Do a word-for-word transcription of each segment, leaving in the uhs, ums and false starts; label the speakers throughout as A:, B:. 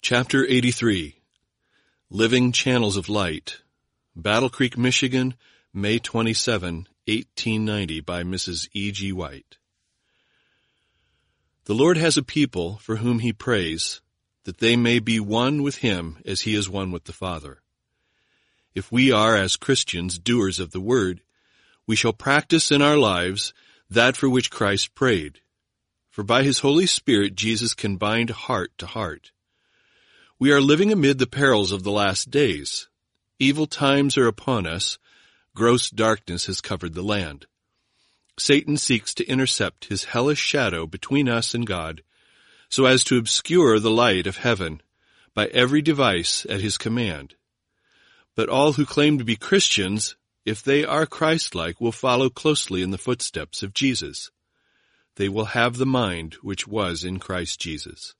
A: Chapter eighty-three. Living Channels of Light. Battle Creek, Michigan, May twenty-seventh, eighteen ninety, by Missus E G White. The Lord has a people for whom he prays, that they may be one with him as he is one with the Father. If we are, as Christians, doers of the word, we shall practice in our lives that for which Christ prayed. For by his Holy Spirit Jesus can bind heart to heart. We are living amid the perils of the last days. Evil times are upon us. Gross darkness has covered the land. Satan seeks to intercept his hellish shadow between us and God, so as to obscure the light of heaven by every device at his command. But all who claim to be Christians, if they are Christ-like, will follow closely in the footsteps of Jesus. They will have the mind which was in Christ Jesus.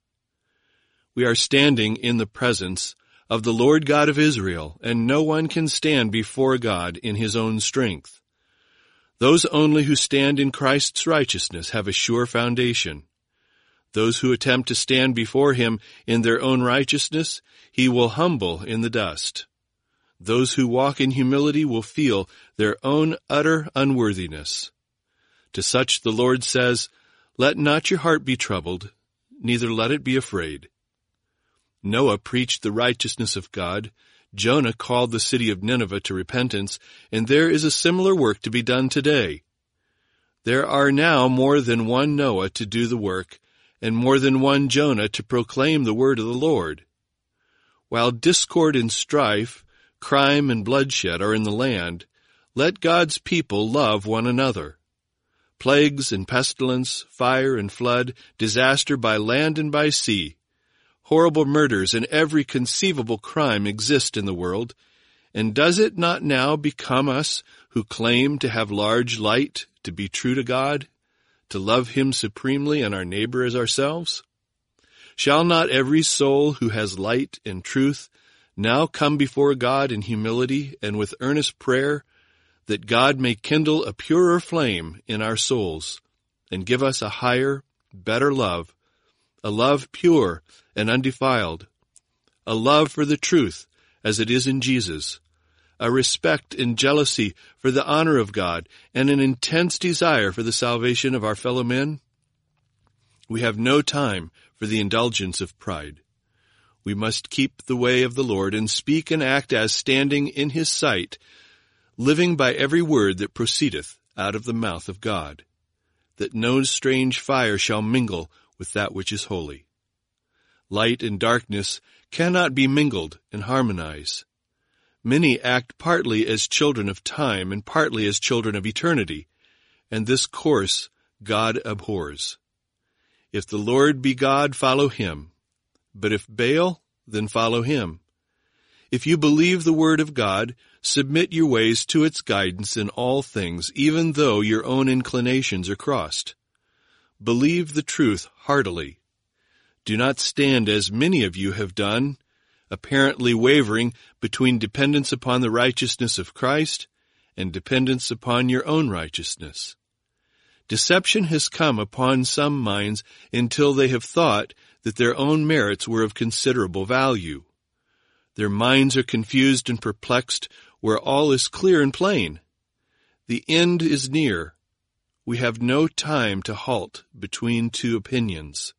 A: We are standing in the presence of the Lord God of Israel, and no one can stand before God in his own strength. Those only who stand in Christ's righteousness have a sure foundation. Those who attempt to stand before him in their own righteousness, he will humble in the dust. Those who walk in humility will feel their own utter unworthiness. To such the Lord says, "Let not your heart be troubled, neither let it be afraid." Noah preached the righteousness of God. Jonah called the city of Nineveh to repentance, and there is a similar work to be done today. There are now more than one Noah to do the work, and more than one Jonah to proclaim the word of the Lord. While discord and strife, crime and bloodshed are in the land, let God's people love one another. Plagues and pestilence, fire and flood, disaster by land and by sea, horrible murders and every conceivable crime exist in the world, and does it not now become us who claim to have large light to be true to God, to love him supremely and our neighbor as ourselves? Shall not every soul who has light and truth now come before God in humility and with earnest prayer, that God may kindle a purer flame in our souls and give us a higher, better love, a love pure and undefiled, a love for the truth as it is in Jesus, a respect and jealousy for the honor of God, and an intense desire for the salvation of our fellow men? We have no time for the indulgence of pride. We must keep the way of the Lord and speak and act as standing in his sight, living by every word that proceedeth out of the mouth of God, that no strange fire shall mingle with that which is holy. Light and darkness cannot be mingled and harmonize. Many act partly as children of time and partly as children of eternity, and this course God abhors. If the Lord be God, follow him. But if Baal, then follow him. If you believe the word of God, submit your ways to its guidance in all things, even though your own inclinations are crossed. Believe the truth heartily. Do not stand as many of you have done, apparently wavering between dependence upon the righteousness of Christ and dependence upon your own righteousness. Deception has come upon some minds until they have thought that their own merits were of considerable value. Their minds are confused and perplexed where all is clear and plain. The end is near. We have no time to halt between two opinions.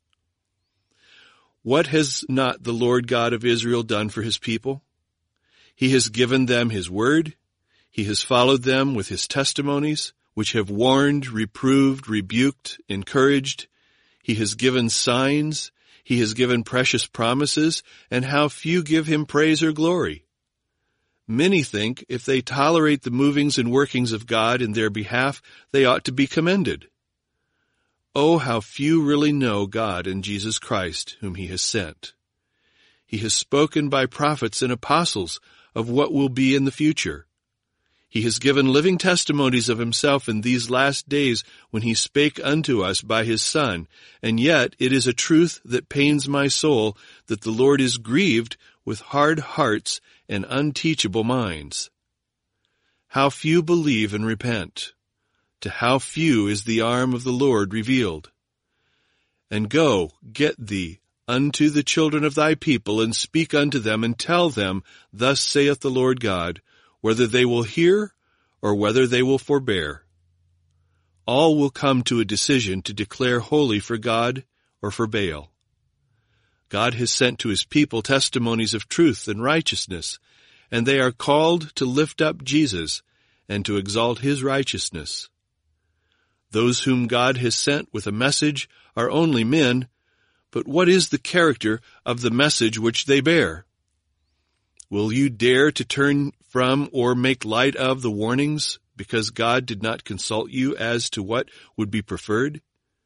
A: What has not the Lord God of Israel done for his people? He has given them his word. He has followed them with his testimonies, which have warned, reproved, rebuked, encouraged. He has given signs. He has given precious promises, and how few give him praise or glory. Many think if they tolerate the movings and workings of God in their behalf, they ought to be commended. Oh, how few really know God and Jesus Christ, whom he has sent. He has spoken by prophets and apostles of what will be in the future. He has given living testimonies of himself in these last days when he spake unto us by his Son, and yet it is a truth that pains my soul that the Lord is grieved with hard hearts and unteachable minds. How few believe and repent. To how few is the arm of the Lord revealed. And go, get thee unto the children of thy people, and speak unto them, and tell them, Thus saith the Lord God, whether they will hear, or whether they will forbear. All will come to a decision to declare holy for God or for Baal. God has sent to his people testimonies of truth and righteousness, and they are called to lift up Jesus and to exalt his righteousness. Those whom God has sent with a message are only men, but what is the character of the message which they bear? Will you dare to turn from or make light of the warnings because God did not consult you as to what would be preferred?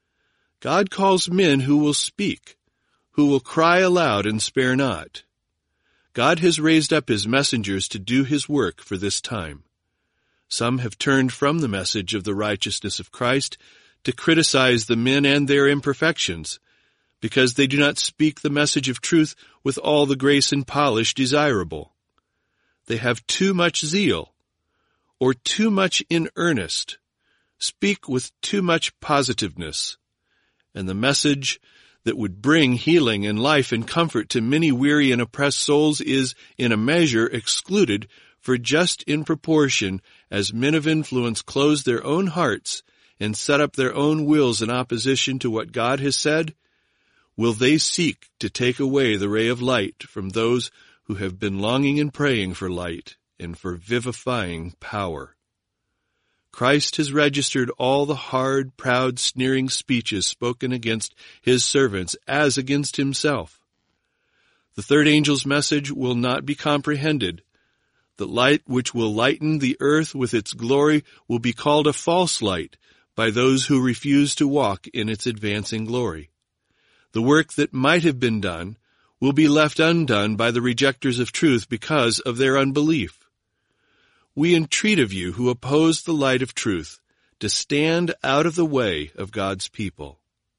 A: God calls men who will speak, who will cry aloud and spare not. God has raised up his messengers to do his work for this time. Some have turned from the message of the righteousness of Christ to criticize the men and their imperfections, because they do not speak the message of truth with all the grace and polish desirable. They have too much zeal, or too much in earnest, speak with too much positiveness, and the message that would bring healing and life and comfort to many weary and oppressed souls is, in a measure, excluded, for just in proportion as men of influence close their own hearts and set up their own wills in opposition to what God has said, will they seek to take away the ray of light from those who have been longing and praying for light and for vivifying power. Christ has registered all the hard, proud, sneering speeches spoken against his servants as against himself. The third angel's message will not be comprehended. The light which will lighten the earth with its glory will be called a false light by those who refuse to walk in its advancing glory. The work that might have been done will be left undone by the rejectors of truth because of their unbelief. We entreat of you who oppose the light of truth to stand out of the way of God's people.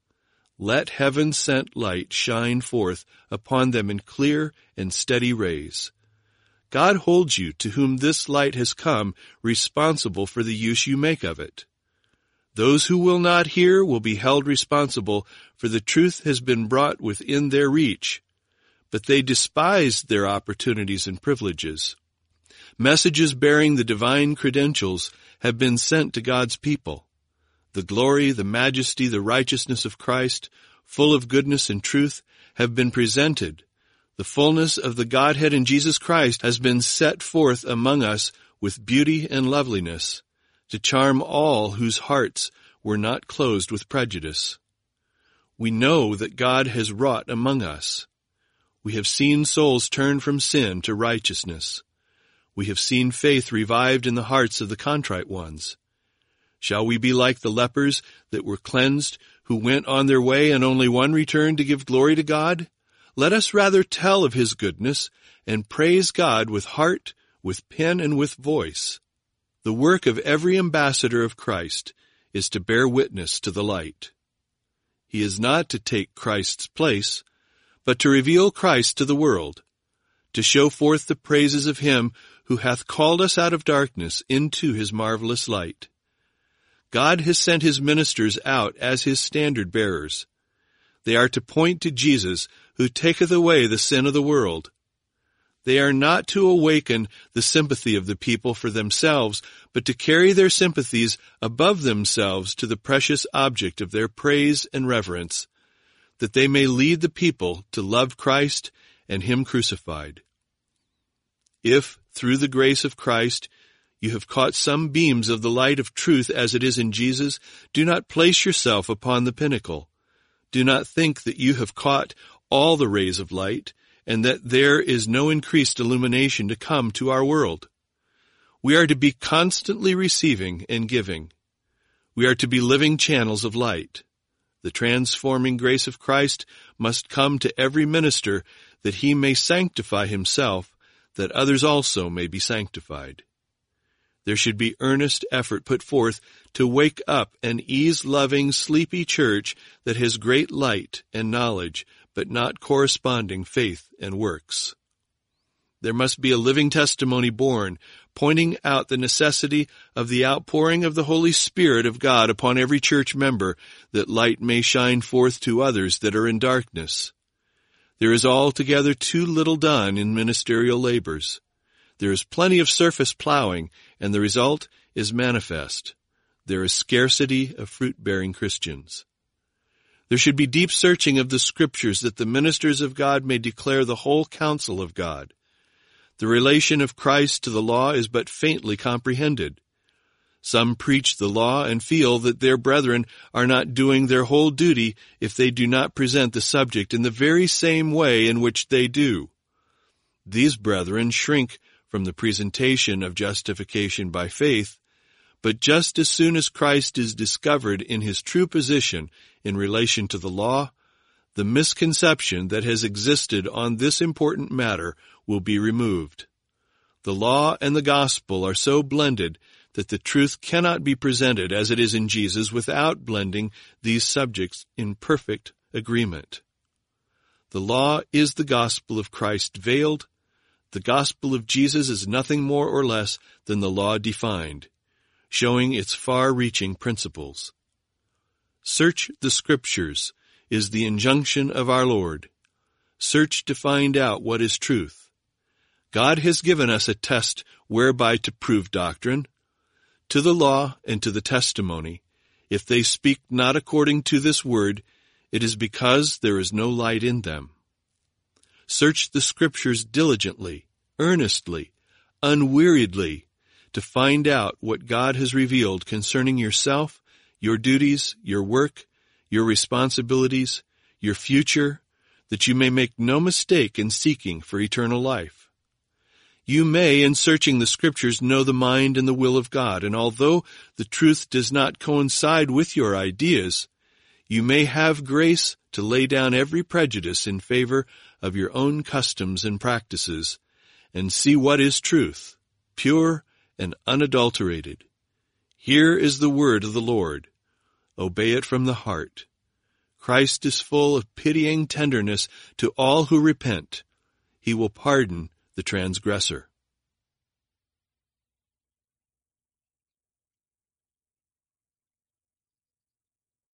A: Let heaven-sent light shine forth upon them in clear and steady rays. God holds you, to whom this light has come, responsible for the use you make of it. Those who will not hear will be held responsible, for the truth has been brought within their reach, but they despised their opportunities and privileges. Messages bearing the divine credentials have been sent to God's people. The glory, the majesty, the righteousness of Christ, full of goodness and truth, have been presented. The fullness of the Godhead in Jesus Christ has been set forth among us with beauty and loveliness, to charm all whose hearts were not closed with prejudice. We know that God has wrought among us. We have seen souls turn from sin to righteousness. We have seen faith revived in the hearts of the contrite ones. Shall we be like the lepers that were cleansed, who went on their way and only one returned to give glory to God? Let us rather tell of his goodness and praise God with heart, with pen, and with voice. The work of every ambassador of Christ is to bear witness to the light. He is not to take Christ's place, but to reveal Christ to the world, to show forth the praises of him who hath called us out of darkness into his marvelous light. God has sent his ministers out as his standard-bearers. They are to point to Jesus, who taketh away the sin of the world. They are not to awaken the sympathy of the people for themselves, but to carry their sympathies above themselves to the precious object of their praise and reverence, that they may lead the people to love Christ and him crucified. If, through the grace of Christ, you have caught some beams of the light of truth as it is in Jesus, do not place yourself upon the pinnacle. Do not think that you have caught all the rays of light, and that there is no increased illumination to come to our world. We are to be constantly receiving and giving. We are to be living channels of light. The transforming grace of Christ must come to every minister, that he may sanctify himself, that others also may be sanctified. There should be earnest effort put forth to wake up an ease-loving, sleepy church that has great light and knowledge, but not corresponding faith and works. There must be a living testimony born, pointing out the necessity of the outpouring of the Holy Spirit of God upon every church member, that light may shine forth to others that are in darkness. There is altogether too little done in ministerial labors. There is plenty of surface plowing, and the result is manifest. There is scarcity of fruit-bearing Christians. There should be deep searching of the Scriptures that the ministers of God may declare the whole counsel of God. The relation of Christ to the law is but faintly comprehended. Some preach the law and feel that their brethren are not doing their whole duty if they do not present the subject in the very same way in which they do. These brethren shrink from the presentation of justification by faith, but just as soon as Christ is discovered in his true position in relation to the law, the misconception that has existed on this important matter will be removed. The law and the gospel are so blended that the truth cannot be presented as it is in Jesus without blending these subjects in perfect agreement. The law is the gospel of Christ veiled. The gospel of Jesus is nothing more or less than the law defined, showing its far-reaching principles. Search the Scriptures is the injunction of our Lord. Search to find out what is truth. God has given us a test whereby to prove doctrine. To the law and to the testimony, if they speak not according to this word, it is because there is no light in them. Search the Scriptures diligently, earnestly, unweariedly, to find out what God has revealed concerning yourself, your duties, your work, your responsibilities, your future, that you may make no mistake in seeking for eternal life. You may, in searching the Scriptures, know the mind and the will of God, and although the truth does not coincide with your ideas, you may have grace to lay down every prejudice in favor of your own customs and practices, and see what is truth, pure and unadulterated. Here is the word of the Lord. Obey it from the heart. Christ is full of pitying tenderness to all who repent. He will pardon the transgressor.